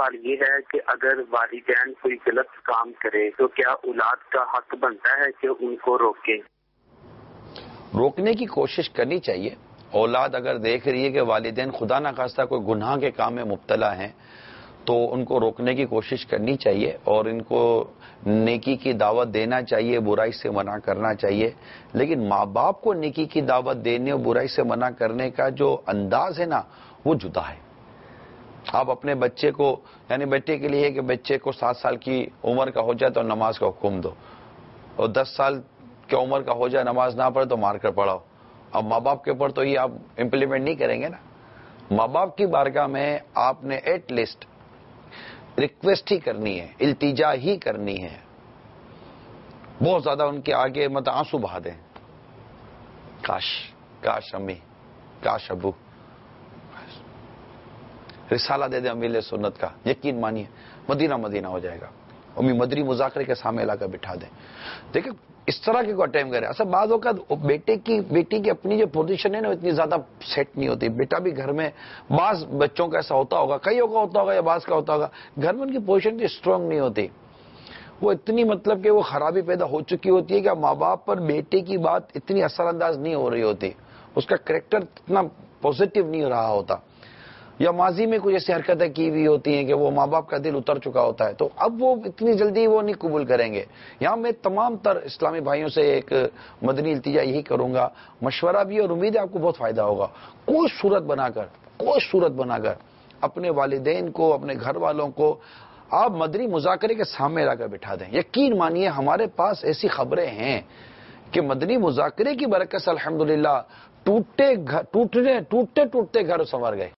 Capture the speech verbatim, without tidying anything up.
سوال یہ ہے کہ اگر والدین کوئی غلط کام کرے تو کیا اولاد کا حق بنتا ہے کہ ان کو روکے؟ روکنے کی کوشش کرنی چاہیے. اولاد اگر دیکھ رہی ہے کہ والدین خدا نخواستہ کوئی گناہ کے کام میں مبتلا ہیں تو ان کو روکنے کی کوشش کرنی چاہیے اور ان کو نیکی کی دعوت دینا چاہیے، برائی سے منع کرنا چاہیے. لیکن ماں باپ کو نیکی کی دعوت دینے اور برائی سے منع کرنے کا جو انداز ہے نا وہ جدا ہے. آپ اپنے بچے کو یعنی بیٹے کے لیے کہ بچے کو سات سال کی عمر کا ہو جائے تو نماز کا حکم دو، اور دس سال کی عمر کا ہو جائے نماز نہ پڑھے تو مار کر پڑھاؤ. اب ماں باپ کے اوپر تو یہ آپ امپلیمنٹ نہیں کریں گے نا. ماں باپ کی بارگاہ میں آپ نے ایٹ لیسٹ ریکویسٹ ہی کرنی ہے، التجا ہی کرنی ہے. بہت زیادہ ان کے آگے مت آنسو بہا دیں، کاش کاش امی، کاش ابو، رسالہ دے دیں امیل سنت کا. یقین مانیے مدینہ مدینہ ہو جائے گا. امی مدری مذاکرے کے سامنے لا کر بٹھا دیں. دیکھیں اس طرح کے کو اٹیمپ کرے. اصل بعض اوقات بیٹے کی بیٹی کی اپنی جو پوزیشن ہے نا اتنی زیادہ سیٹ نہیں ہوتی. بیٹا بھی گھر میں بعض بچوں کا ایسا ہوتا ہوگا، کئیوں کا ہوتا ہوگا یا بعض کا ہوتا ہوگا، گھر میں ان کی پوزیشن اتنی اسٹرانگ نہیں ہوتی. وہ اتنی مطلب کہ وہ خرابی پیدا ہو چکی ہوتی ہے کہ ماں باپ پر بیٹے کی بات اتنی اثر انداز نہیں ہو رہی ہوتی، اس کا کریکٹر اتنا پازیٹیو نہیں رہا ہوتا، یا ماضی میں کوئی ایسی حرکتیں کی ہوئی ہوتی ہیں کہ وہ ماں باپ کا دل اتر چکا ہوتا ہے، تو اب وہ اتنی جلدی وہ نہیں قبول کریں گے. یہاں میں تمام تر اسلامی بھائیوں سے ایک مدنی التجا یہی کروں گا، مشورہ بھی، اور امید ہے آپ کو بہت فائدہ ہوگا. کوئی صورت بنا کر کوئی صورت بنا کر اپنے والدین کو، اپنے گھر والوں کو آپ مدنی مذاکرے کے سامنے لا کر بٹھا دیں. یقین مانیے ہمارے پاس ایسی خبریں ہیں کہ مدنی مذاکرے کی برکت سے الحمدللہ ٹوٹے گھر ٹوٹنے ٹوٹتے ٹوٹتے گھر سنور گئے.